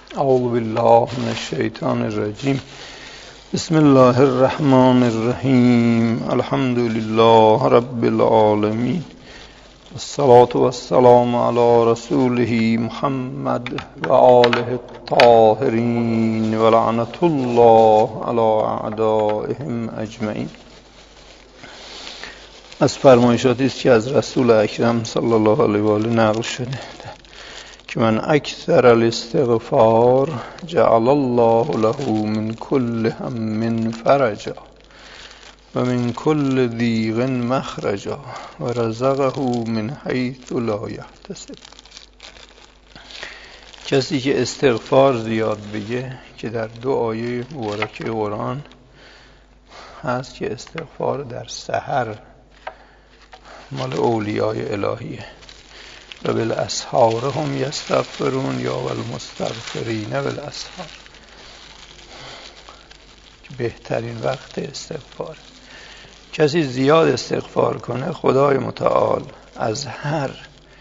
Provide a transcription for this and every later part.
اعوذ بالله من الشیطان الرجیم. بسم الله الرحمن الرحیم. الحمد لله رب العالمین. الصلاة والسلام علی رسوله محمد و آله الطاهرین و لعنة الله علی اعدائهم اجمعین. از فرمایشاتی است که از رسول اکرم صلی الله علیه و آله نقل شده که من اکثر الاستغفار جعل الله له من کل هم فرجا و من کل ضیق مخرجا و رزقه من حیث لا یحتسب. کسی که استغفار زیاد بگه، که در دو آیه مبارکه قرآن هست که استغفار در سحر مال اولیای الهیه و بالاسحار هم یستغفرون یا والمستغفرین بالاسحار، که بهترین وقت استغفار. کسی زیاد استغفار کنه، خدای متعال از هر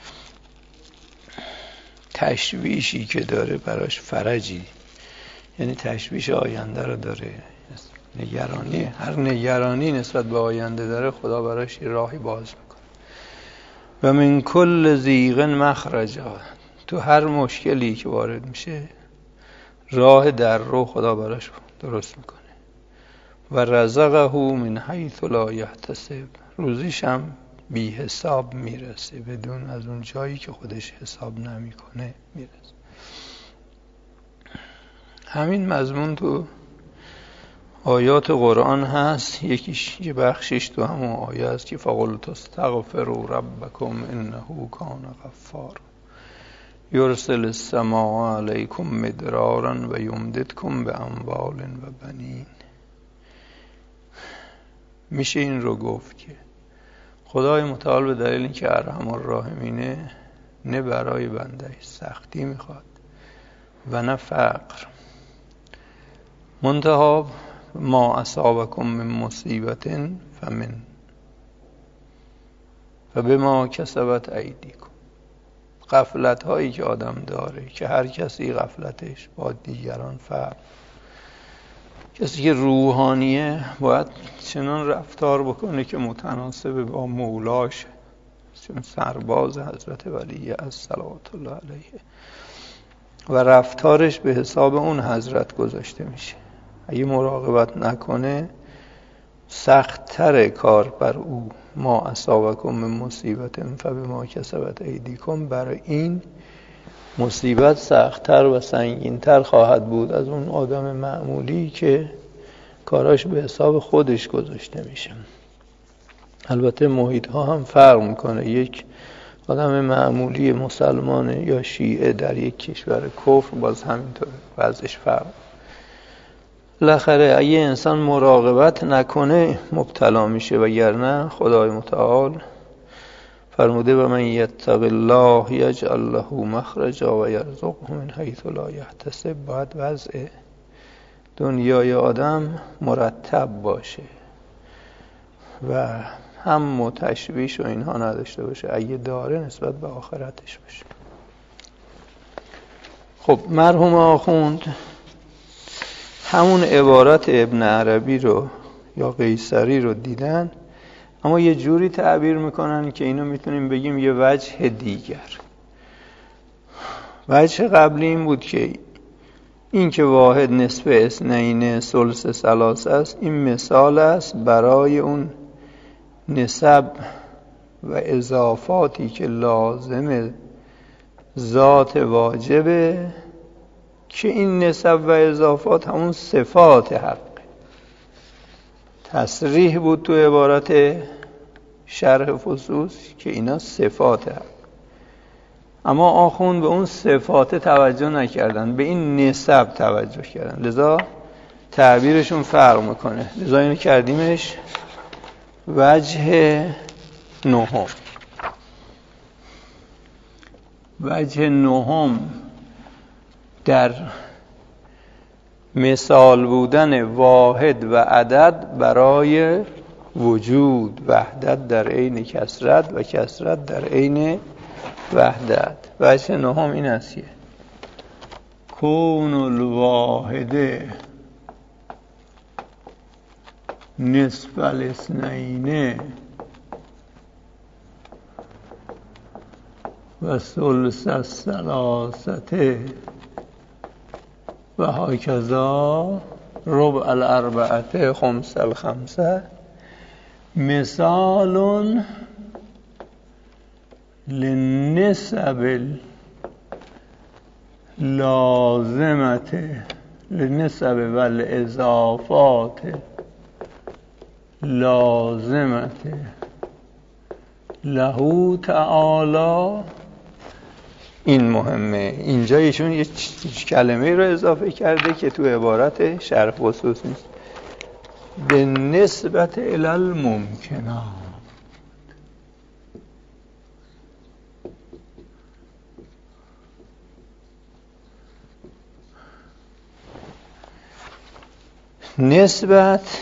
تشویشی که داره براش فرجی، یعنی تشویش آینده رو داره، نگرانی، هر نگرانی نسبت به آینده داره، خدا براش راهی باز میکنه. و من کل ضیق مخرجا، تو هر مشکلی که وارد میشه راه در رو خدا براش درست میکنه. و رزقه من حیث لا یحتسب، روزیش هم بی حساب میرسه، بدون از اون جایی که خودش حساب نمیکنه میرسه. همین مضمون تو آیات قرآن هست. یکیش، یه بخشش تو همون آیه است که فقلت استغفروا ربکم انه کان غفارا یرسل السماء علیکم مدرارا و یمددکم باموال و بنین. میشه این رو گفت که خدای متعال به دلیل اینکه ارحم الراحمینه، نه برای بنده سختی میخواد و نه فقر. منتها ما اصابکم من مصیبت فمن و بما کسبت ایدیکم. غفلت هایی که آدم داره، که هر کسی غفلتش با دیگران فرق. کسی که روحانیه باید چنان رفتار بکنه که متناسب با مولاش، چون سرباز حضرت ولی از صلوات الله علیه، و رفتارش به حساب اون حضرت گذاشته میشه. اگه مراقبت نکنه سخت‌تر کار بر او. ما اصابکم من مصیبت فبما کسبت ایدیکم، برای این مصیبت سخت‌تر و سنگین‌تر خواهد بود از اون آدم معمولی که کاراش به حساب خودش گذاشته میشه. البته محیط‌ها هم فرق میکنه. یک آدم معمولی مسلمان یا شیعه در یک کشور کفر باز همینطور وضعش فرق. بالاخره اگه انسان مراقبت نکنه مبتلا میشه، وگرنه خدای متعال فرموده و من یتق الله یجعل له مخرجا و یرزقه من حیث لا یحتسب. باید وضع دنیای آدم مرتب باشه و هم و تشویش و اینها نداشته باشه. اگه داره نسبت به آخرتش باشه. خب مرحوم آخوند همون عبارت ابن عربی رو یا قیصری رو دیدن، اما یه جوری تعبیر میکنن که اینو میتونیم بگیم یه وجه دیگر. وجه قبلی این بود که این که واحد نصف اثنین ثلث ثلاثه است، این مثال است برای اون نسب و اضافاتی که لازم ذات واجبه، که این نسب و اضافات همون صفات حق. تصریح بود تو عبارت شرح فصوص که اینا صفات حق، اما آخوند به اون صفات توجه نکردن، به این نسب توجه کردن، لذا تعبیرشون فرق میکنه. لذا اینو کردیمش وجه نهم. وجه نهم در مثال بودن واحد و عدد برای وجود، وحدت در عین کثرت و کثرت در عین وحدت. وجه نهم این است که کون الواحده نصف الاثنین و ثلث الثلاثه و هاکذا ربع الاربعه خمس الخمسه مثال للنسب اللازمه للنسب والاضافات لازمه له تعالی. این مهمه، اینجا ایشون یه کلمه رو اضافه کرده که تو عبارت شرح خصوص نیست. به نسبت الممکنات. نسبت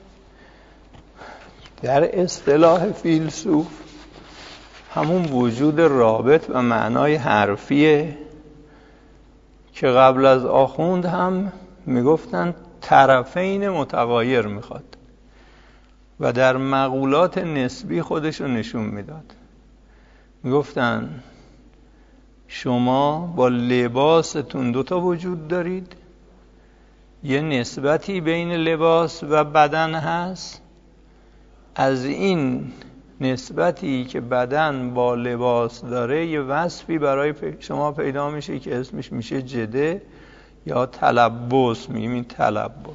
در اصطلاح فیلسوف همون وجود رابط و معنای حرفیه که قبل از آخوند هم میگفتن طرفین متغایر میخواد و در مقولات نسبی خودشو نشون میداد. میگفتن شما با لباستون دوتا وجود دارید، یه نسبتی بین لباس و بدن هست، از این نسبتی که بدن با لباس داره یه وصفی برای شما پیدا میشه که اسمش میشه جده یا تلبس. میگیم تلبس.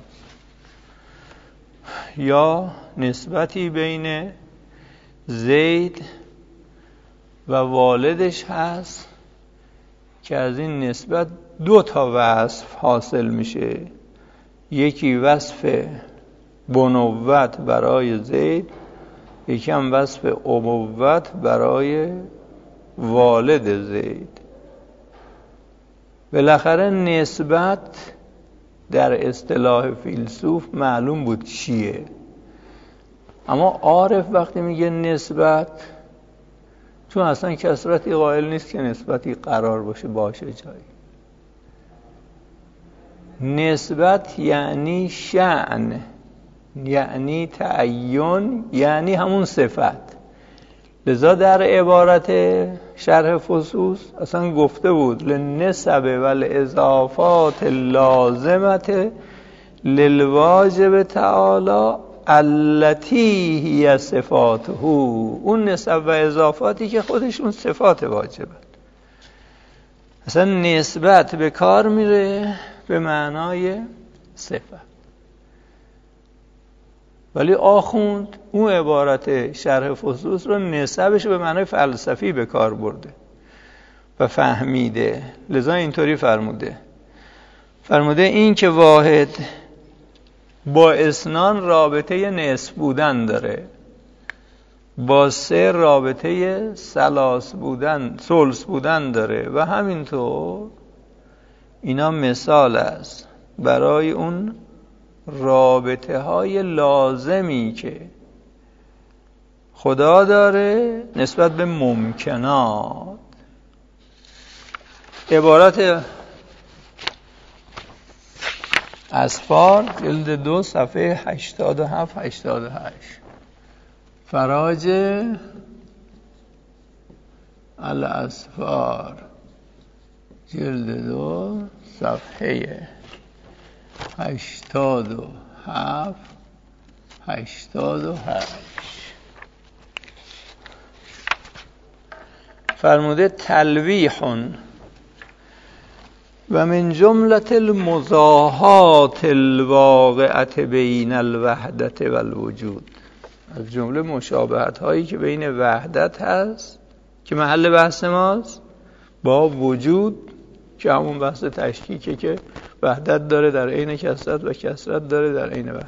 یا نسبتی بین زید و والدش هست که از این نسبت دو تا وصف حاصل میشه، یکی وصف بنوت برای زید، یکی هم وصف ابوت برای والد زید. بالاخره نسبت در اصطلاح فیلسوف معلوم بود چیه، اما عارف وقتی میگه نسبت، چون اصلا کثرتی قائل نیست که نسبتی قرار باشه جایی. نسبت یعنی شأن، یعنی تعین، یعنی همون صفت. لذا در عبارت شرح فصوص اصلا گفته بود للنسب والاضافات اللازمه للواجب تعالی التي هي صفاته. اون نسب و اضافاتی که خودشون صفات واجبه. اصلا نسبت به کار میره به معنای صفت، ولی آخوند اون عبارت شرح فصوص رو نسبش به معنای فلسفی به کار برده و فهمیده. لذا اینطوری فرموده این که واحد با اثنان رابطه نصف بودن داره، با سه رابطه ثلاث بودن داره و همینطور اینا مثال است برای اون رابطه های لازمی که خدا داره نسبت به ممکنات. عبارت اسفار جلد 2 صفحه 87-88. فراج الاسفار جلد 2 صفحه 87-88 فرموده تلویحون و من جملت المضاهات الواقعت بین الوحدت و الوجود. از جمله مشابهت هایی که بین وحدت هست که محل بحث ماست با وجود که همون بحث تشکیکه که وحدت داره در عین کثرت و کثرت داره در عین وحدت.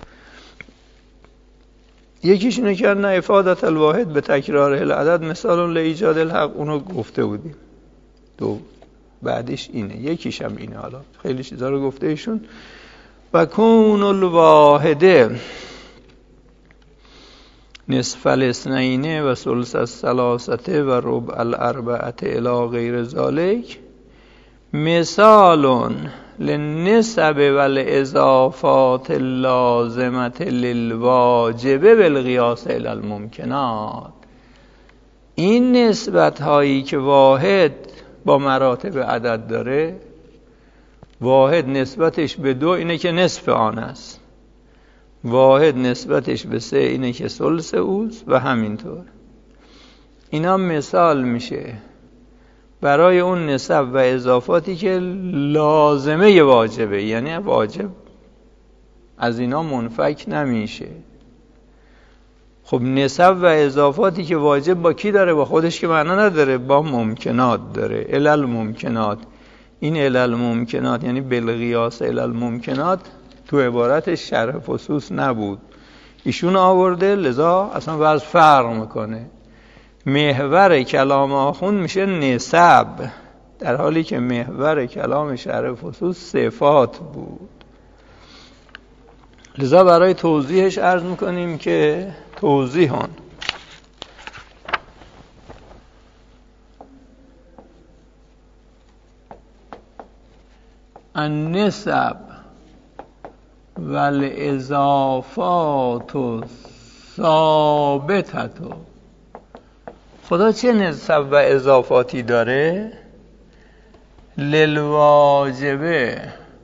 یکیش اینه که نه افادت الواحد به تکرار العدد مثال لایجاد الحق، اونو گفته بودیم. دو بعدش اینه، یکیش هم اینه. حالا خیلی چیزا رو گفته ایشون. و کون الواحده نصف الاثنین و ثلث الثلاثه و ربع الاربعه الی غیر ذالک مثال للنسب والاضافات اللازمه للواجب بالقیاس الی الممکنات. این نسبت هایی که واحد با مراتب عدد داره، واحد نسبتش به 2 اینه که نصف آن است، واحد نسبتش به 3 اینه که ثلث اوست و همینطور. اینا مثال میشه برای اون نسب و اضافاتی که لازمه واجبه، یعنی واجب از اینا منفک نمیشه. خب نسب و اضافاتی که واجب با کی داره؟ با خودش که معنا نداره، با ممکنات داره. علل ممکنات، این علل ممکنات یعنی بالقیاس علل ممکنات تو عبارتش شرح فصوص نبود، ایشون آورده، لذا اصلا وضع فرق میکنه. محور کلام آخوند میشه نسب، در حالی که محور کلام شرح فصوص صفات بود. لذا برای توضیحش عرض میکنیم که توضیحان النسب والاضافات ثابتة. خدا چه نسب و اضافاتی داره؟ للواجبه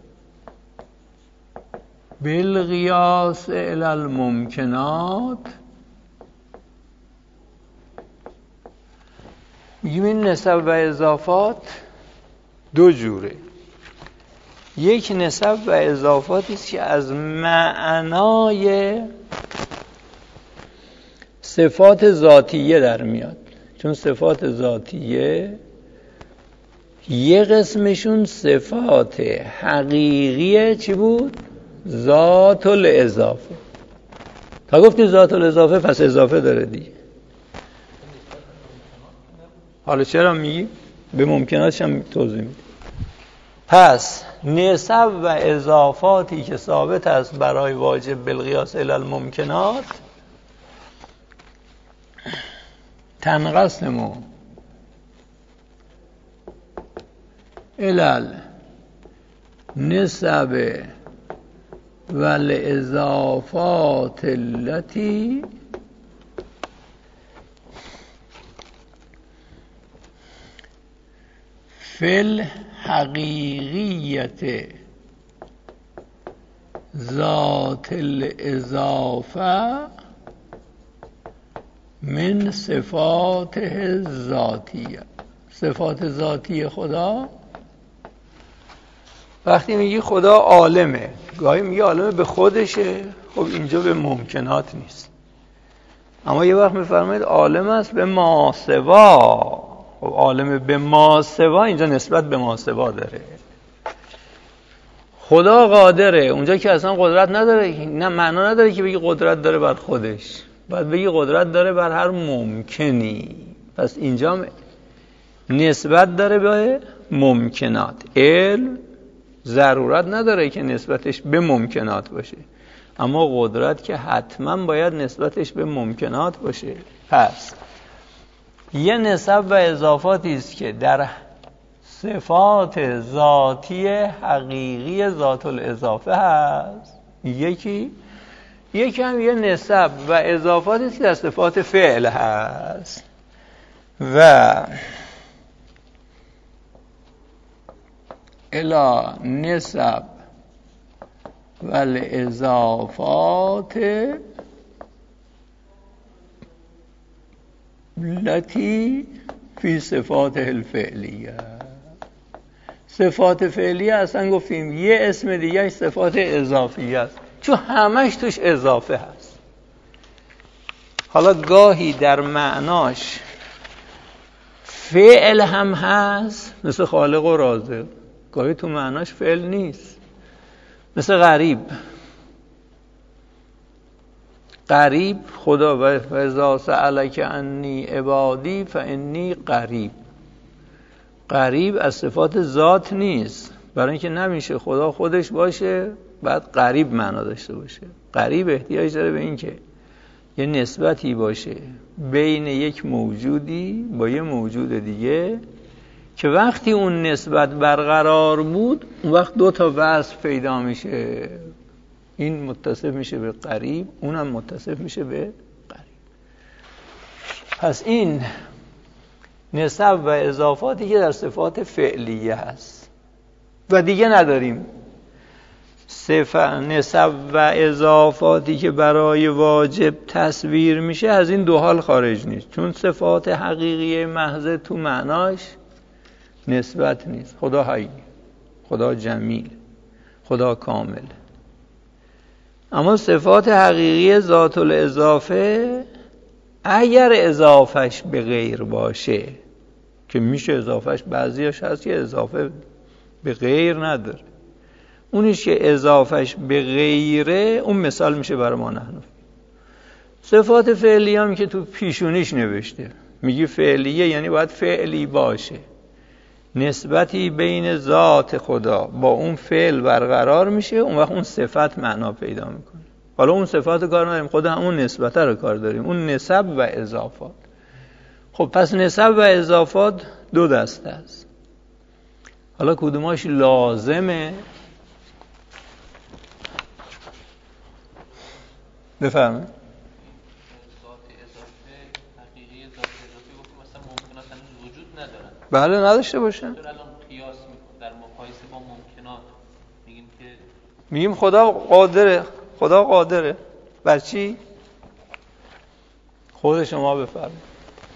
بالقیاس الی الممکنات. میگیم این نسب و اضافات 2 جوره. یک نسب و اضافاتی است که از معنای صفات ذاتیه در میاد، چون صفات ذاتیه یه قسمشون صفات حقیقیه. چی بود؟ ذات الاضافه. تا گفتیم ذات الاضافه پس اضافه داره دیگه. حالا چرا میگی؟ به ممکناتش هم توضیح میده. پس نسب و اضافاتی که ثابت است برای واجب بالقیاس الی الممکنات تنقسم الی نسب و الاضافات التي فی الحقیقیت ذات الاضافه من صفاته ذاتیه. صفات ذاتی خدا، وقتی میگی خدا عالمه، گاهی میگه عالمه به خودشه، خب اینجا به ممکنات نیست. اما یه وقت میفرمایید عالم است به ماسوا. خب عالم به ماسوا اینجا نسبت به ماسوا داره. خدا قادره، اونجا که اصلا قدرت نداره، نه معنا نداره که بگی قدرت داره بر خودش، باید بگی قدرت داره بر هر ممکنی. پس اینجا نسبت داره به ممکنات. علم ضرورت نداره که نسبتش به ممکنات باشه، اما قدرت که حتما باید نسبتش به ممکنات باشه. پس یه نسب و اضافاتی است که در صفات ذاتی حقیقی ذات الاضافه هست. یکی هم یه نسب و اضافاتی است که در صفات فعل هست. و الی نسب و الاضافات التي فی صفات الفعلیه. صفات فعلیه اصلا گفتیم یه اسم دیگه صفات اضافیه است، چون همش توش اضافه هست. حالا گاهی در معناش فعل هم هست، مثل خالق و رازق. گاهی تو معناش فعل نیست، مثل غریب. قریب خدا و اذا سألک عنی عبادی فانی قریب. قریب از صفات ذات نیست، برای اینکه نمیشه خدا خودش باشه بعد قریب معنا داشته باشه. قریب احتیاج داره به این که یه نسبتی باشه بین یک موجودی با یه موجود دیگه که وقتی اون نسبت برقرار بود اون وقت دو تا وصف پیدا میشه، این متصف میشه به قریب، اونم متصف میشه به قریب. پس این نسب و اضافاتی که در صفات فعلیه هست و دیگه نداریم. نسب و اضافاتی که برای واجب تصویر میشه از این دو حال خارج نیست، چون صفات حقیقی محض تو معناش نسبت نیست. خدا حی، خدا جمیل، خدا کامل. اما صفات حقیقی ذات الاضافه اگر اضافش به غیر باشه، که میشه اضافش، بعضیش هست که اضافه به غیر نداره، اونیش که اضافش به غیره اون مثال میشه برای ما نحن. صفات فعلی هم که تو پیشونیش نوشته، میگی فعلیه یعنی باید فعلی باشه، نسبتی بین ذات خدا با اون فعل برقرار میشه، اون وقت اون صفت معنا پیدا میکنه. حالا اون صفات کار نداریم، خود همون نسبت رو کار داریم، اون نسب و اضافات. خب پس نسب و اضافات دو دسته است. حالا کدوماش لازمه؟ بفرمایید. ذات اضافه، حقیقی ذات اضافه گفتیم مثلا ممکنات هنوز وجود ندارن. بله نداشته باشن. الان قیاس میکنیم در مقایسه با ممکنات، میگیم خدا قادره. خدا قادره بر چی؟ خود شما بفرمایید.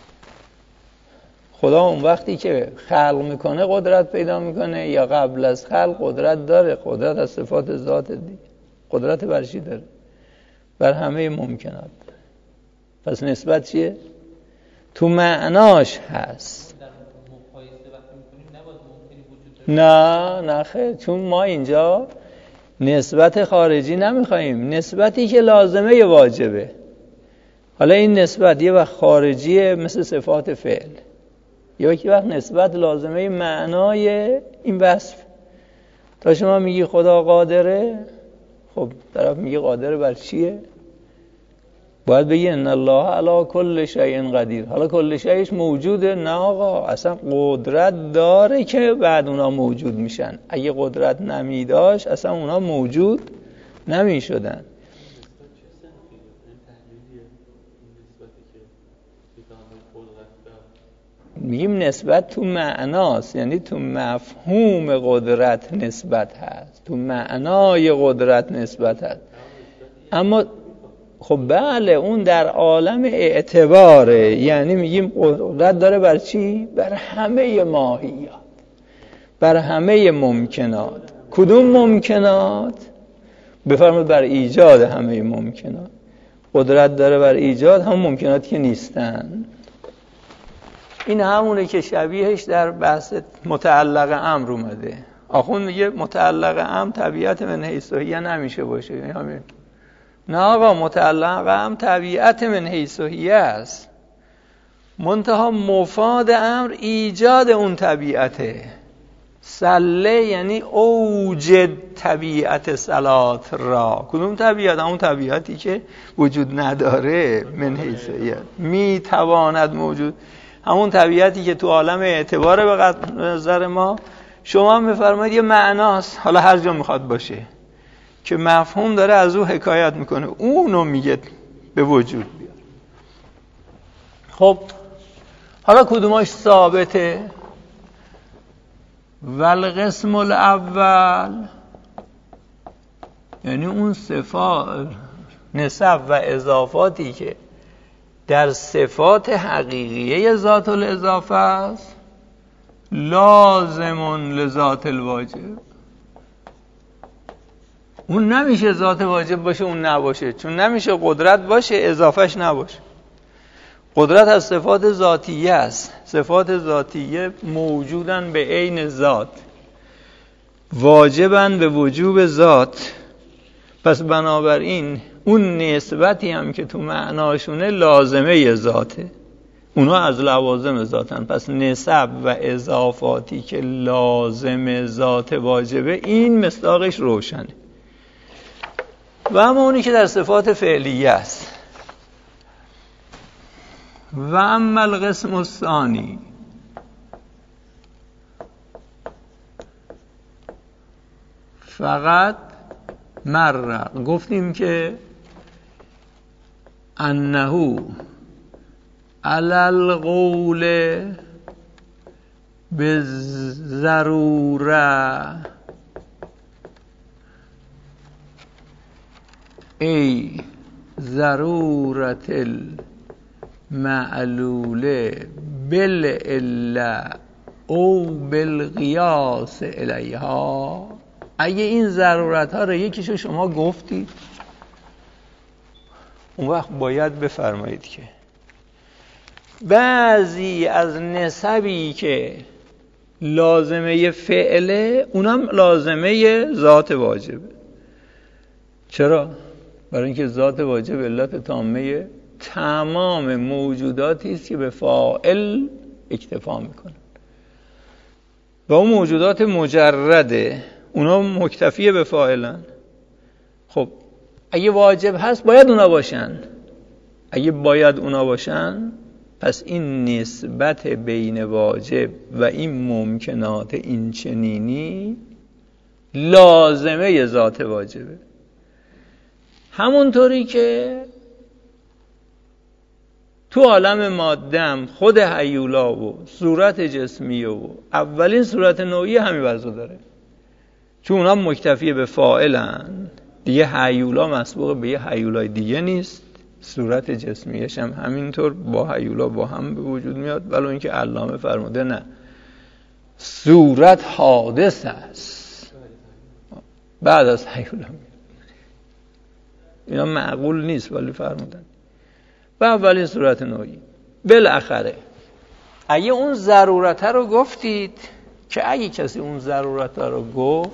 خدا اون وقتی که خلق میکنه قدرت پیدا میکنه یا قبل از خلق قدرت داره؟ قدرت از صفات ذات دیگه. قدرت بر چی داره؟ بر همه ممکنات. پس نسبت چیه؟ تو معناش هست. در مقایسه وقتی میکنیم نباید ممکنی وجود داره؟ نه خیر، چون ما اینجا نسبت خارجی نمیخواییم، نسبتی که لازمه ی واجبه. حالا این نسبت یه وقت خارجیه مثل صفات فعل، یه وقت نسبت لازمه معنای این وصف. تا شما میگی خدا قادره، خب طرف میگه قادر بر چیه؟ باید بگی ان الله علی کل شیء قدیر. حالا کل شیءش موجوده؟ نه آقا، اصلا قدرت داره که بعد اونا موجود میشن. اگه قدرت نمیداشت اصلا اونا موجود نمیشدن. میگیم نسبت تو معناست، یعنی تو مفهوم قدرت نسبت هست، تو معنای قدرت نسبت هست. اما خب بله، اون در عالم اعتباره، یعنی میگیم قدرت داره بر چی؟ بر همه ماهیات، بر همه ممکنات. کدوم ممکنات؟ بفرمایید بر ایجاد همه ممکنات. قدرت داره بر ایجاد هم ممکناتی که نیستن. این همونه که شبیهش در بحث متعلق امر اومده. آخوند میگه متعلق امر طبیعت من حیث هی نمیشه باشه. نه آقا، متعلق امر طبیعت من حیث هی است، منتها مفاد امر ایجاد اون طبیعته. سله یعنی اوجد طبیعت صلات را. کدوم طبیعت؟ اون طبیعتی که وجود نداره من حیث هی میتواند موجود، همون طبیعتی که تو عالم اعتباره به نظر ما. شما هم بفرمایید یه معناست، حالا هر جا میخواد باشه، که مفهوم داره از او حکایت میکنه، اونو میگه به وجود بیاد. خب حالا کدوماش ثابته؟ والقسم الاول، یعنی اون صفات نسب و اضافاتی که در صفات حقیقیه ذات الاضافه است، لازمون لذات الواجب. اون نمیشه ذات واجب باشه اون نباشه، چون نمیشه قدرت باشه اضافهش نباشه. قدرت از صفات ذاتیه است. صفات ذاتیه موجودن به عین ذات، واجبن به وجوب ذات. پس بنابراین اون نسبتی هم که تو معناشونه لازمه ذاته، اونا از لوازم ذاتن. پس نسب و اضافاتی که لازم ذات واجبه، این مصداقش روشنه. و اما اونی که در صفات فعلیه است. و اما القسم الثانی، فقط مرق. گفتیم که انه علی القول بالضروره ای ضرورت المعلوله بالعله او بالقیاس الیها. اگه این ضرورت ها رو یکیشو شما گفتید، اون وقت باید بفرمایید که بعضی از نسبی که لازمه فعله اونم لازمه ذات واجبه. چرا؟ برای اینکه ذات واجب علت تامه تمام موجوداتی است که به فاعل اکتفا میکنه و اون موجودات مجرده اونا مکتفی به فاعلن. خب اگه واجب هست باید اونا باشن. اگه باید اونا باشن پس این نسبت بین واجب و این ممکنات این چنینی لازمه ذات واجبه. همونطوری که تو عالم مادم خود هیولا و صورت جسمی و اولین صورت نوعی همین وضع داره، چون اونا مکتفی به فاعلن دیگه. هیولا مسبوق به یه هیولای دیگه نیست، صورت جسمیش هم همینطور با هیولا با هم به وجود میاد، ولی اینکه علامه فرموده نه، صورت حادث است بعد از هیولا. اینا معقول نیست ولی فرمودن. و اولین صورت نوعی. بالاخره اگه اون ضرورت رو گفتید، که اگه کسی اون ضرورت رو گفت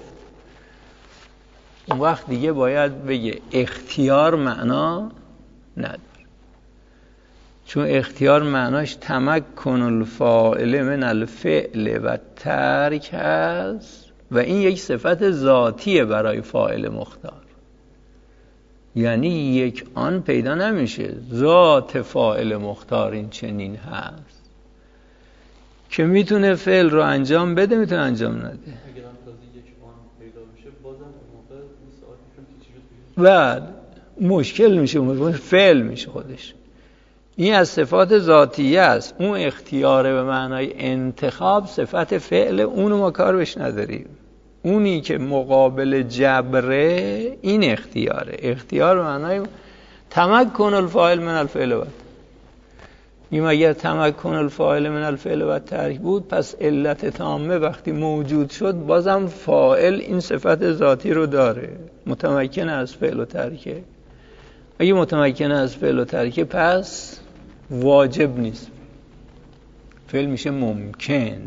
اون وقت دیگه باید بگه اختیار معنا نداره، چون اختیار معناش تمکن الفاعل من الفعل و ترک هست و این یک صفت ذاتیه برای فاعل مختار. یعنی یک آن پیدا نمیشه ذات فاعل مختار این چنین هست که میتونه فعل رو انجام بده میتونه انجام نده. اگر هم تازه یک آن پیدا بشه بازم موقع این ساعتشون که چیزی بعد مشکل میشه، فعل میشه خودش. این از صفات ذاتیه است. اون اختیاره به معنای انتخاب صفت فعل، اونو ما کار بهش نداریم. اونی که مقابل جبره این اختیاره. اختیار به معنای تمکن الفاعل من الفعل و این اگر تمکن الفاعل من الفعل و ترک بود پس علت تامه وقتی موجود شد بازم فاعل این صفت ذاتی رو داره، متمکن از فعل و ترکه. اگه متمکن از فعل و ترکه پس واجب نیست، فعل میشه ممکن.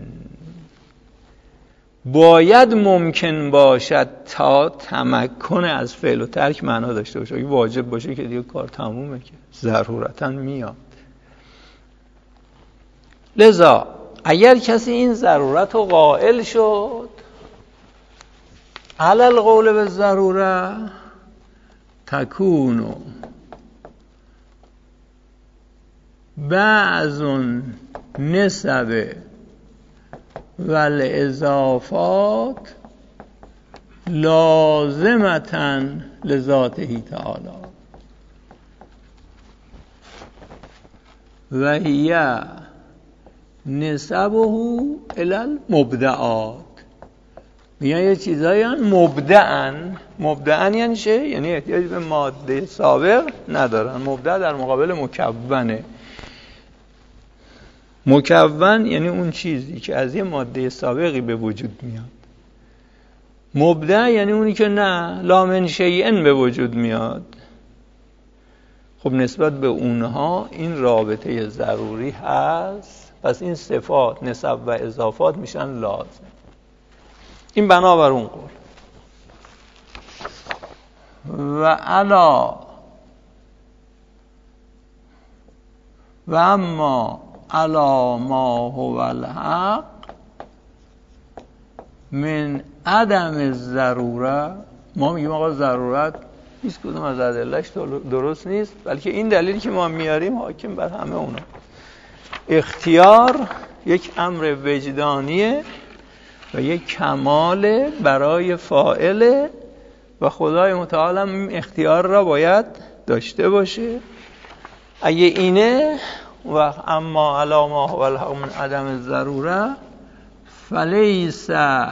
باید ممکن باشد تا تمکن از فعل و ترک معنا داشته باشه. اگه واجب باشه که دیگه کار تمومه، که ضرورتاً میاد. لذا اگر کسی این ضرورت رو قائل شد، علی القول بالضروره تکون بعض نسب والاضافات لازمتاً لذاته تعالی و هی نسبه الی المبدعات. میگن یه چیزایی مبدعن یعنی چه؟ یعنی احتیاج به ماده سابق ندارن. مبدع در مقابل مکونه. مکون یعنی اون چیزی که از یه ماده سابقی به وجود میاد. مبدع یعنی اونی که نه، لا من شیئن به وجود میاد. خب نسبت به اونها این رابطه ضروری هست، پس این صفات نسب و اضافات میشن لازم. این بنابر اون قول. و اما علا ما هو الحق من عدم الضروره. ما میگیم آقا ضرورت هیچ کدوم از ادله‌اش درست نیست، بلکه این دلیلی که ما میاریم حاکم بر همه اونا. اختیار یک امر وجدانیه و یک کمال برای فاعل و خدای متعال هم اختیار را باید داشته باشه. اگه اینه و اما علامه و الحق من عدم ضروره فلیس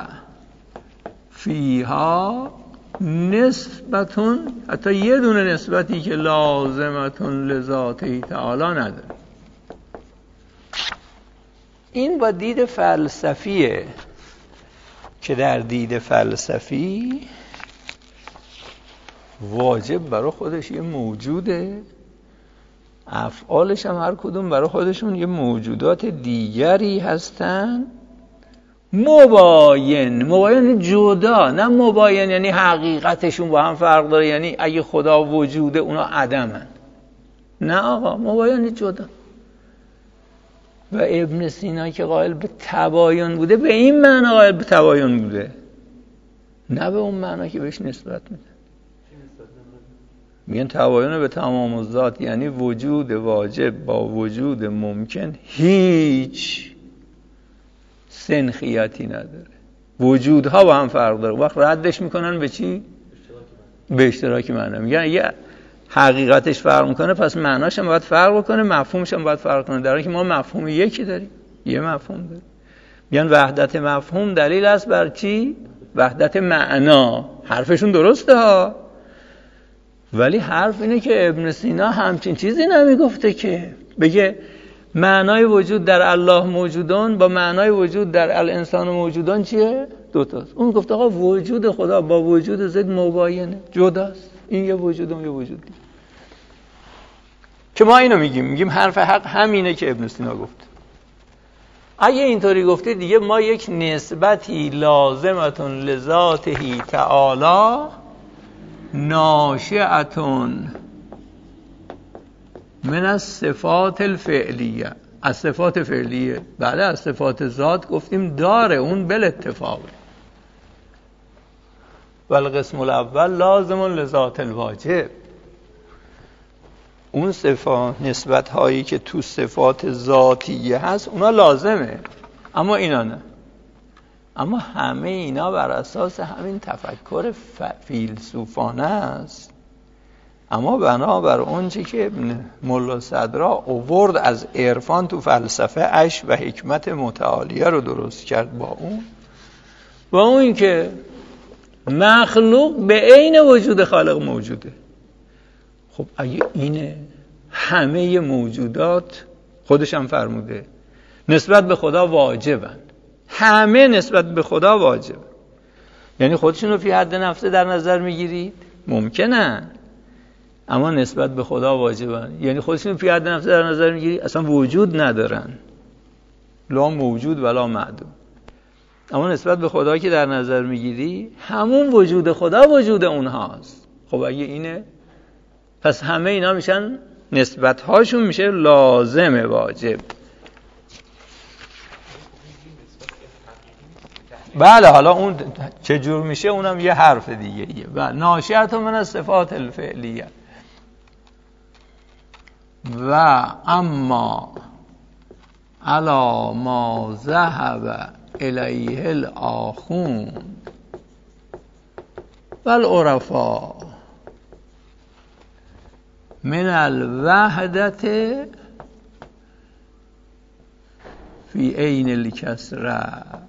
فیها نسبتون، حتی یه دونه نسبتی که لازمتون لذاته تعالی نداره. این با دید فلسفیه که در دید فلسفی واجب برای خودش یه موجوده، افعالش هم هر کدوم برای خودشون یه موجودات دیگری هستن. مباین جدا، نه مباین یعنی حقیقتشون با هم فرق داره، یعنی اگه خدا وجوده اونا عدمن. نه آقا، مباین جدا. و ابن سینا که قائل به تباین بوده به این معنا قائل به تباین بوده، نه به اون معنا که بهش نسبت میده. میگن تباین به تمام الذات یعنی وجود واجب با وجود ممکن هیچ سنخیتی نداره، وجودها با هم فرق داره. وقت ردش میکنن به چی؟ به اشتراکی معنا. میگن یه حقیقتش فرق میکنه پس معناش هم باید فرق بکنه، مفهومش هم باید فرق کنه، در حالی که ما مفهوم یکی داریم، یه مفهوم داریم. میگن وحدت مفهوم دلیل است بر چی؟ وحدت معنا. حرفشون درسته ها، ولی حرف اینه که ابن سینا همچین چیزی نمیگفته که بگه معنای وجود در الله موجودان با معنای وجود در الانسان موجودان چیه؟ دوتاست. اون گفت آقا وجود خدا با وجود ضد مباینه، جداست. این یه وجود اون یه وجود دیگه. که ما اینو میگیم حرف حق همینه که ابن سینا گفت. اگه اینطوری گفته دیگه ما یک نسبتی لازمتون لذاته تعالی ناشئتون من از صفات الفعلیه، از صفات فعلیه. بله از صفات ذات گفتیم داره، اون بل اتفاقه. والقسم الاول لازم لذات الواجب. اون صفات نسبت هایی که تو صفات ذاتیه هست اونا لازمه، اما اینا نه. اما همه اینا بر اساس همین تفکر فیلسوفانه است. اما بنابر اونچه که ملا صدرا آورد از عرفان تو فلسفه اش و حکمت متعالیه رو درست کرد با اون که مخلوق به عین وجود خالق موجوده. خب اگه اینه همه موجودات خودش هم فرموده نسبت به خدا واجبن، همه نسبت به خدا واجبن. یعنی خودشون رو فی حد نفسه در نظر میگیرید؟ ممکنه، اما نسبت به خدا واجبن. یعنی خودشون فی حد نفسه در نظر میگیری اصلا وجود ندارن، لا موجود ولا معدوم. اما نسبت به خدا که در نظر میگیری همون وجود خدا وجود اونهاست. خب اگه اینه پس همه اینا میشن نسبت هاشون میشه لازم واجب. بله حالا اون چجور میشه اونم یه حرف دیگه. بله ناشئت من از صفات الفعلیه. و اما علا ما ذهب الیه الاخون والعرفاء من الوحدت فی عین الکسره.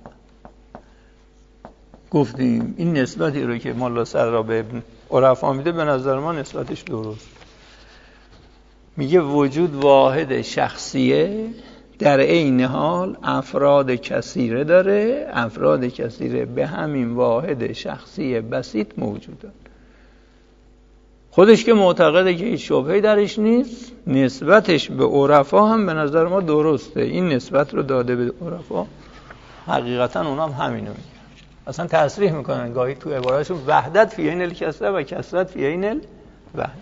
گفتیم این نسبتی رو که ملا صدرا به عرفا میده به نظر ما نسبتش درست. میگه وجود واحد شخصیه، در عین حال افراد کثیره داره، افراد کثیره به همین واحد شخصی بسیط موجودن. خودش که معتقده که هیچ شبهه‌ای درش نیست، نسبتش به عرفا هم به نظر ما درسته. این نسبت رو داده به عرفا، حقیقتا اونا هم همینو میگن. اصلا تصریح میکنن گاهی تو عباراتشون وحدت فی عین الکسره و کسرت فی عین الوحدت.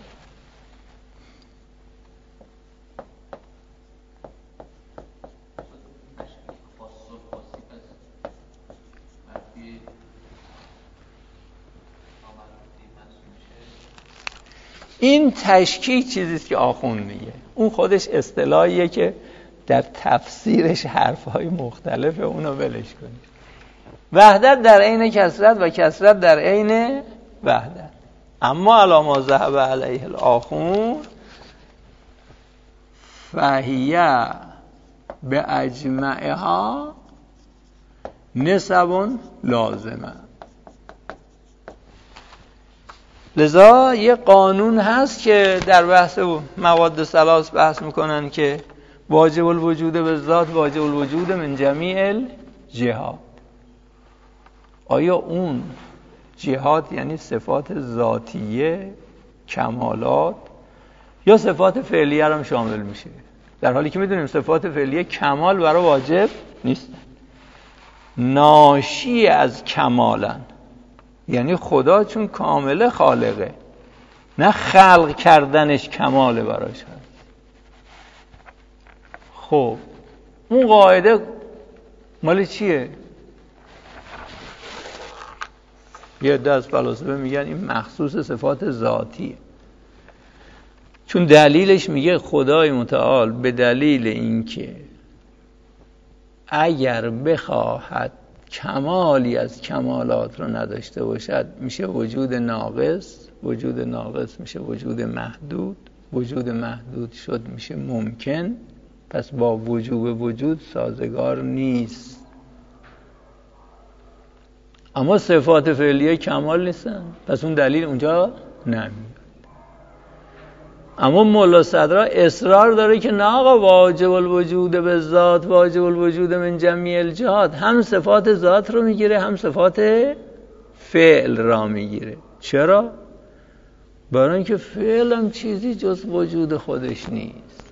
این تشکیک چیزیست که آخوند میگه، اون خودش اصطلاحیه که در تفسیرش حرفهای مختلفه، اونو ولش کنید. وحدت در عین کثرت و کثرت در عین وحدت. اما علی ما ذهب علیه الاخون فهیه به اجمعها نسب لازمه. لذا یه قانون هست که در بحث مواد ثلاث بحث میکنن که واجب الوجود به ذات واجب الوجود من جمیع الجهات. آیا اون جهات یعنی صفات ذاتیه، کمالات، یا صفات فعلیه هم شامل میشه؟ در حالی که میدونیم صفات فعلیه کمال برای واجب نیستن، ناشی از کمالن. یعنی خدا چون کامل خالقه، نه خلق کردنش کماله براش هست. خب اون قاعده مال چیه؟ یه عده از فلاسفه میگن این مخصوص صفات ذاتیه، چون دلیلش میگه خدای متعال به دلیل اینکه اگر بخواهد کمالی از کمالات رو نداشته باشد میشه وجود ناقص، وجود ناقص میشه وجود محدود، وجود محدود شد میشه ممکن، پس با وجوب وجود سازگار نیست. اما صفات فعلیه کمال نیستن، پس اون دلیل اونجا نمیاد. اما مولا صدرا اصرار داره که نه آقا واجب الوجود به ذات واجب الوجود من جمیع الجهات، هم صفات ذات رو میگیره هم صفات فعل را میگیره. چرا؟ برای اینکه فعل هم چیزی جز وجود خودش نیست.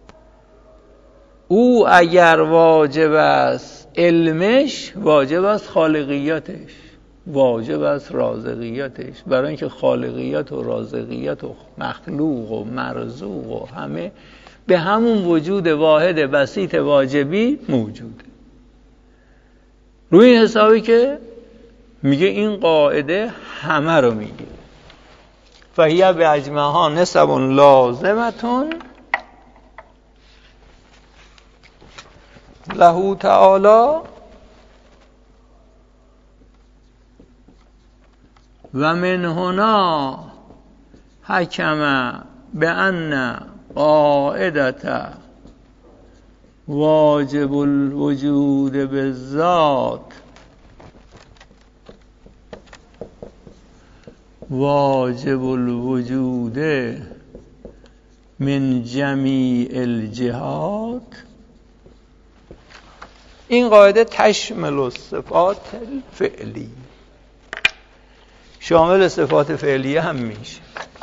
او اگر واجب است علمش، واجب است خالقیتش، واجب است رازقیتش. برای اینکه خالقیت و رازقیت و مخلوق و مرزوق و همه به همون وجود واحد بسیط واجبی موجوده. روی این حسابی که میگه این قاعده همه رو میگه. فهیه به اجمعها نسب لازمتون له تعالی و من هنا حکم به ان قاعدت واجب الوجود بالذات واجب الوجود من جمیع الجهات. این قاعده تشمل الصفات الفعلی، شامل صفات فعلیه هم میشه.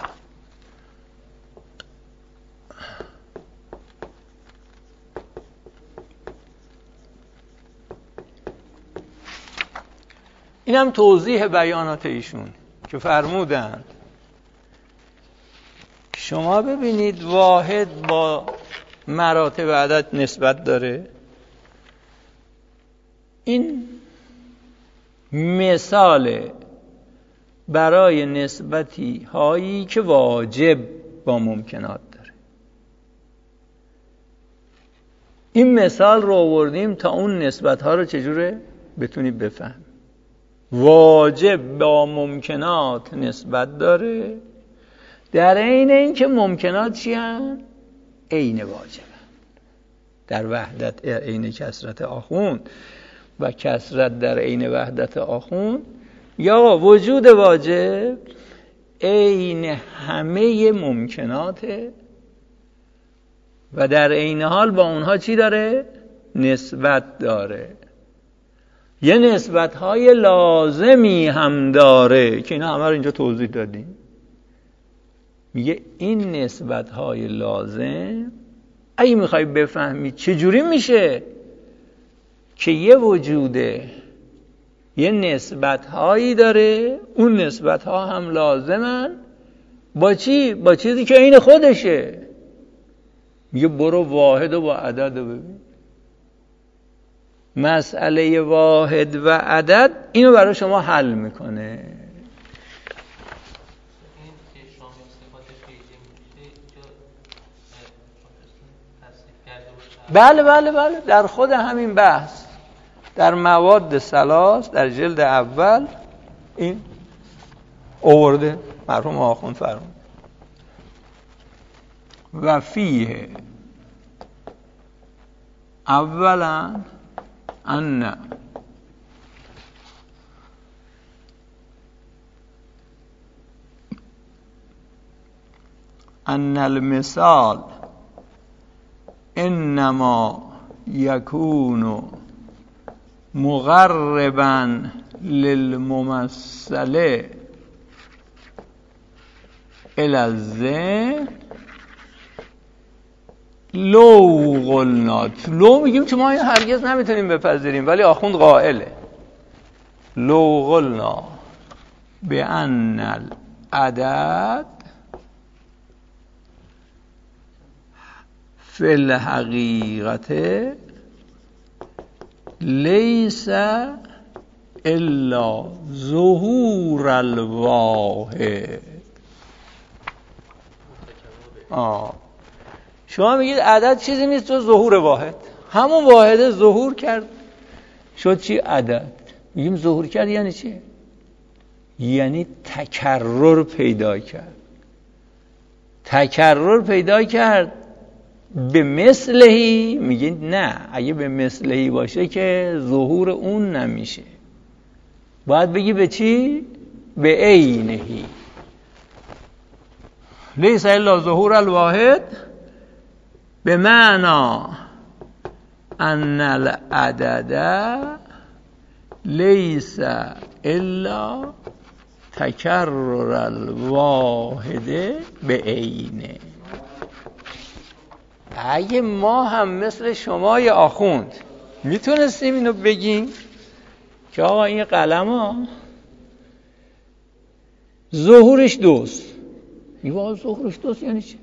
این هم توضیح بیانات ایشون که فرمودند شما ببینید واحد با مراتب عدد نسبت داره. این مثال برای نسبتی هایی که واجب با ممکنات داره. این مثال رو آوردیم تا اون نسبت ها رو چجوره بتونید بفهم. واجب با ممکنات نسبت داره، در عین اینکه ممکنات چی هستند؟ عین واجب. در وحدت عین کثرت آخوند و کثرت در عین وحدت آخوند، یا وجود واجب عین همه ممکناته و در عین حال با اونها چی داره؟ نسبت داره. یه نسبت‌های لازمی هم داره که اینا همه رو اینجا توضیح دادیم. میگه این نسبت‌های لازم اگه میخوای بفهمی چجوری میشه که یه وجوده یه نسبت‌هایی داره، اون نسبت‌ها هم لازمن با چی؟ با چیزی که عین خودشه. میگه برو واحد و با عدد رو ببین. مسئله واحد و عدد اینو برای شما حل میکنه. بله در خود همین بحث در مواد ثلاث در جلد اول این آورده مرحوم آخوند فرمود و فیه اولا ان المثال انما یکون مقربا للممثل الى الذهن لو قلنا لو میگیم که ما هرگز نمیتونیم بپذیریم ولی آخوند قائله لو قلنا بأن العدد فی الحقیقت لیس الا ظهور الواحد. شما میگید عدد چیزی نیست جز ظهور واحد. همون واحد ظهور کرد شد چی؟ عدد. میگیم ظهور کرد یعنی چی؟ یعنی تکرر پیدا کرد. تکرر پیدا کرد به مثلهی. میگید نه، اگه به مثلهی باشه که ظهور اون نمیشه، باید بگی به چی؟ به عینهی. لیس الا ظهور الواحد به معنی ان العدد لیس الا تکرر الواحد به عینه. اگه ما هم مثل شما یا آخوند میتونستیم اینو بگیم که آقا این قلم ها ظهورش دوست، میگه ظهورش دوست یعنی چه؟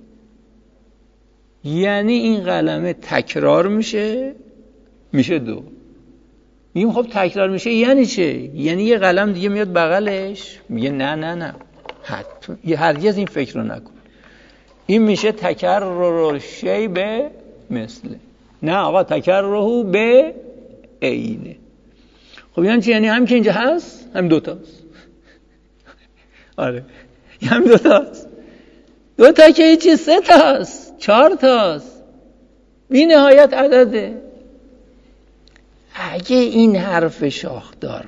یعنی این قلمه تکرار میشه دو. میگیم خب تکرار میشه یعنی چه؟ یعنی یه قلم دیگه میاد بغلش میگه نه هرگز این فکر رو نکن، این میشه تکرر شی به مثله. نه آقا تکرره به عینه. خب یعنی چی؟ یعنی هم که اینجا هست هم دوتاست. آره هم دوتاست. دوتا که هیچی، سه تاست، چهار تاست، بی نهایت عدده. اگه این حرف شاخدار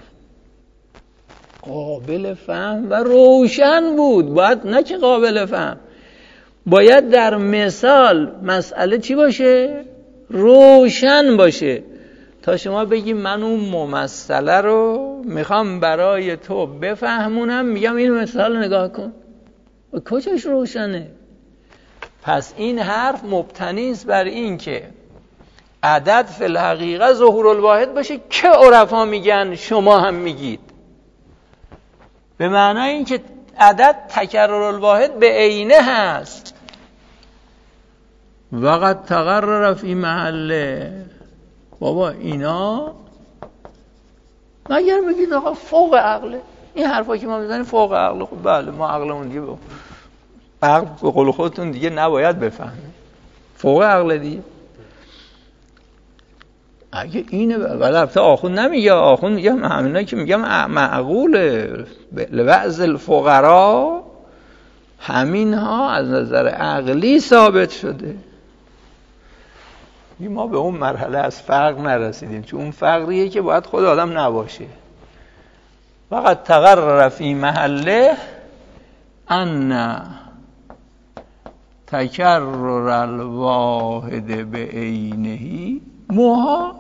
قابل فهم و روشن بود، باید نه که قابل فهم، باید در مثال مسئله چی باشه؟ روشن باشه تا شما بگی من اون ممثله رو میخوام برای تو بفهمونم، میگم این مثال رو نگاه کن. کجاش روشنه؟ پس این حرف مبتنی است بر این که عدد فی الحقیقه ظهور الواحد باشه که عرفا میگن شما هم میگید، به معنای این که عدد تکرر الواحد به عینه هست. وقد تقرر فی محله. بابا اینا مگر بگید آقا فوق عقله، این حرفا که ما میزنیم فوق عقله. خب بله ما عقلمون دیگه عقل به قول خودتون دیگه نباید بفهمیم، فوق عقله دیگه. اگه اینه ولی البته آخوند نمیگه، آخوند میگه همینایی که میگم معقوله لوعظ الفقراء، همین ها از نظر عقلی ثابت شده. ما به اون مرحله از فقر نرسیدیم، چون اون فقریه که باید خود آدم نباشه. فقط تقرر فی محله ان تکرر الواحد به عینه محال.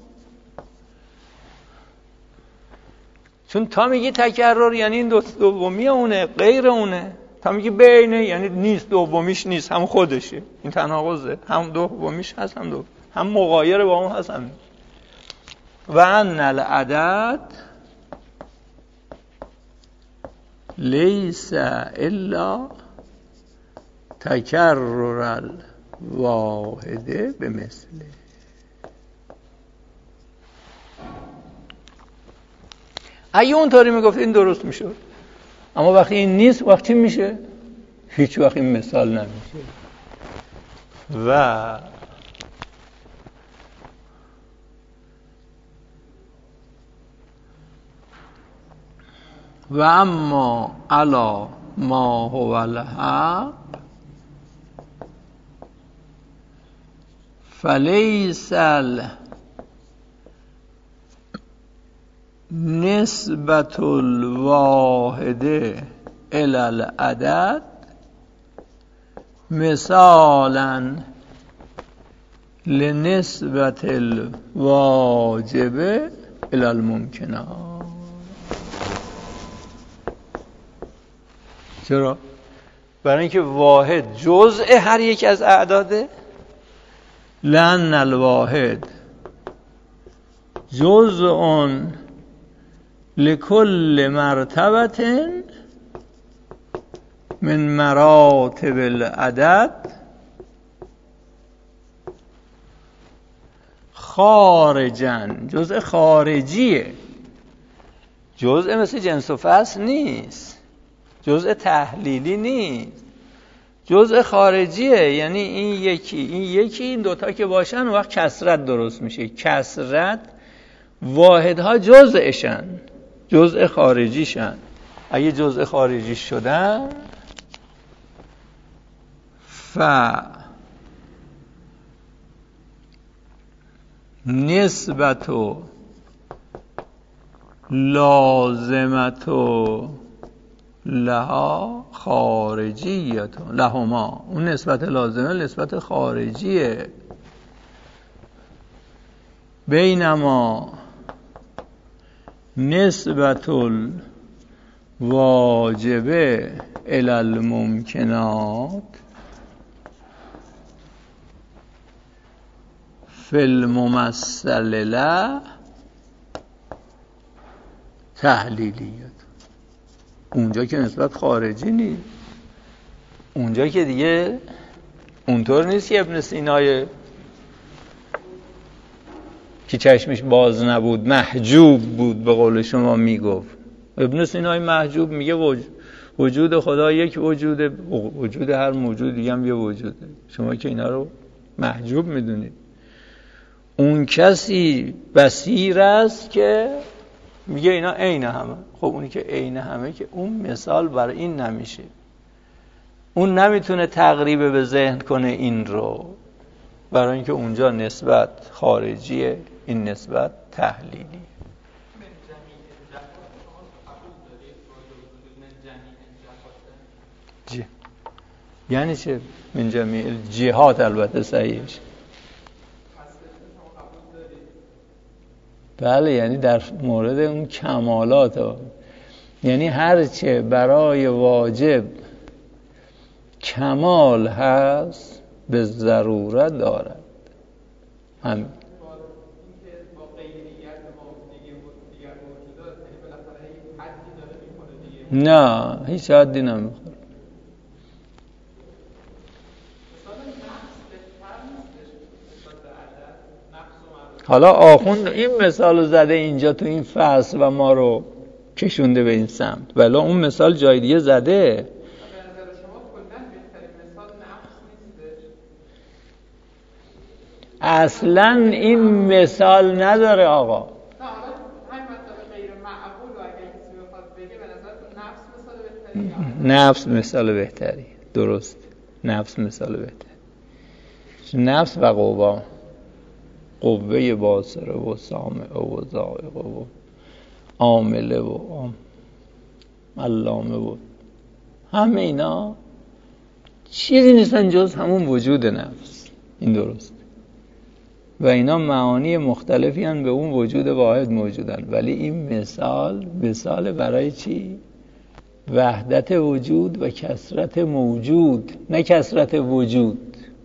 چون تا میگی تکرر یعنی این دومی اونه، غیر اونه. تا میگی بینه یعنی نیست، دومیش نیست، هم خودشه. این تناقضه، هم دومیش هست هم مغایر با اون هست. هم و ان العدد لیس الا تکرر الواحد به مثله. اگه اونطوری میگفت این درست میشد، اما وقتی این نیست وقتی میشه؟ هیچ وقت این مثال نمیشه. و و اما علی ما هو الحق فلیس نسبت الواحد الی العدد مثالا لنسبت الواجب الی الممکنات. چرا؟ برای اینکه واحد جزء هر یک از اعداده، لأن الواحد جزء لكل مرتبة من مراتب العدد خارجاً، جزء خارجیه، جزء مثل جنس و فصل نیست، جزء تحلیلی نیست، جزء خارجیه. یعنی این یکی این دوتا که باشن وقت کثرت درست میشه. کثرت واحدها جزءشن، جزء خارجیشن. اگه جزء خارجی شدن نسبت و لازمت و لها خارجیت لهما، اون نسبت لازمه نسبت خارجیه. بینما نسبت الواجب الی الممکنات فی الممثل له تحلیلیت. اونجا که نسبت خارجی نیست، اونجا که دیگه اونطور نیست که ابن سینای که چشمش باز نبود محجوب بود به قول شما میگفت. ابن سینای محجوب میگه وجود خدا یک وجوده، وجود هر موجود دیگه هم یه وجوده. شما که اینا رو محجوب میدونید. اون کسی بصیر است که میگه اینا عین همه. خب اونی که عین همه که اون مثال برای این نمیشه، اون نمیتونه تقریب به ذهن کنه این رو، برای اینکه اونجا نسبت خارجیه، این نسبت تحلیلی. یعنی چه من جمیع الجهات؟ البته صحیحش بله، یعنی در مورد اون کمالات ها. یعنی هرچه برای واجب کمال هست به ضرورت دارد. همین. نه هیچ حدی نمیخوره. حالا آخوند این مثال زده اینجا تو این فصل و ما رو کشونده به این سمت، ولی اون مثال جای دیگه زده. اصلا این مثال نداره آقا. نفس مثال بهتری. درست، نفس مثال بهتری. نفس و قوا، قوه باصره و سامعه و ذائقه و عامله و علامه و همه اینا چیزی نیستن جز همون وجود نفس. این درست. و اینا معانی مختلفی هن به اون وجود واحد موجودن، ولی این مثال برای چی؟ وحدت وجود و کثرت موجود، نه کثرت وجود.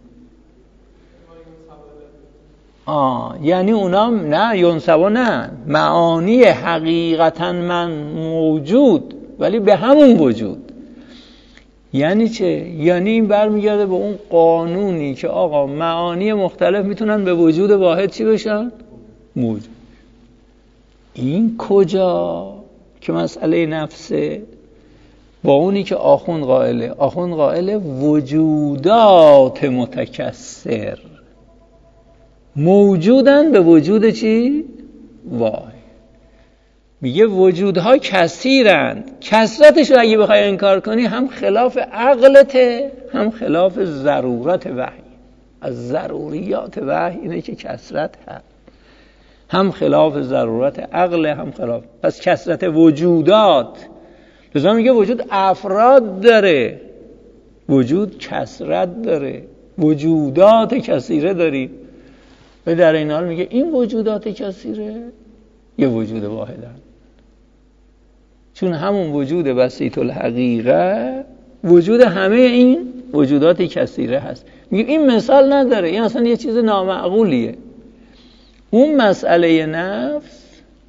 یعنی اونا نه ینسبا، نه معانی حقیقتا من موجود ولی به همون وجود. یعنی چه؟ یعنی این برمیگرده به اون قانونی که آقا معانی مختلف میتونن به وجود واحد چی بشن؟ موجود. این کجا که مسئله نفسه با اونی که آخوند قائله وجودات متکثر موجودن به وجود چی؟ واحد. میگه وجودها کثیرند. کثرتش رو اگه بخوای انکار کنی هم خلاف عقلته هم خلاف ضرورت وحی. از ضروریات وحی اینه که کثرت هست، هم خلاف ضرورت عقل هم خلاف. پس کثرت وجودات، لذا میگه وجود افراد داره، وجود کثرت داره، وجودات کثیره داری. و در این حال میگه این وجودات کثیره یه وجود واحدن، چون همون وجود بسیط الحقیقه وجود همه این وجودات کثیره هست. میگه این مثال نداره، این اصلا یه چیز نامعقولیه. اون مسئله نفس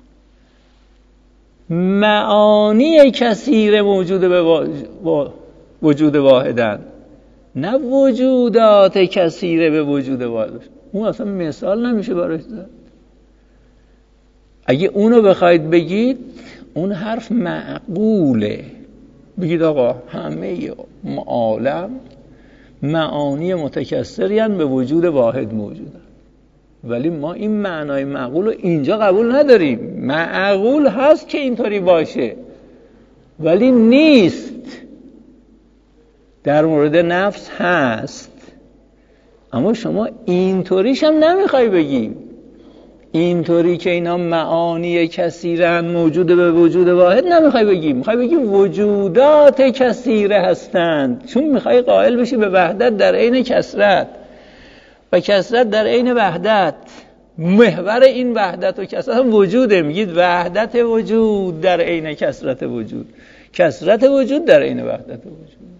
معانی کثیره موجود به وجود واحدن، نه وجودات کثیره به وجود واحد. اون اصلا مثال نمیشه براش زد. اگه اونو بخواید بگید اون حرف معقوله، بگید آقا همه عالم معانی متکثرین به وجود واحد موجودن، ولی ما این معنای معقول رو اینجا قبول نداریم. معقول هست که اینطوری باشه ولی نیست. در مورد نفس هست، اما شما اینطوریش هم نمیخوای بگی. اینطوری که اینا معانی کثیرن موجود به وجود واحد نمیخوای بگی، میخوای بگی وجودات کثیره هستند، چون میخوای قائل بشی به وحدت در عین کثرت و کثرت در عین وحدت. محور این وحدت و کثرت هم وجوده. میگید وحدت وجود در عین کثرت وجود، کثرت وجود در عین وحدت وجود.